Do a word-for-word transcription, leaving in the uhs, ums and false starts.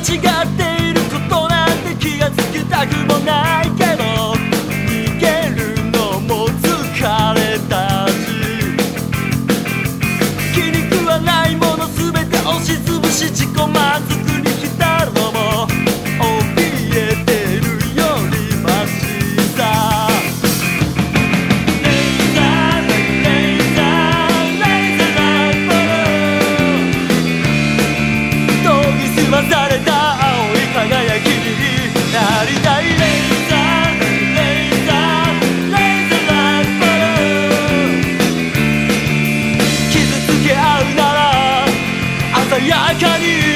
違っていることなんて気がつきたくもないけど、逃げるのも疲れたし、気に食わないものすべて押しつぶし自己満足に浸るのも怯えてるよりマシさ。レイザーレイザーレイザーライト研ぎ澄まされた青い輝きになりたい。レイザーレイザーレイザーライト傷つけ合うなら鮮やかに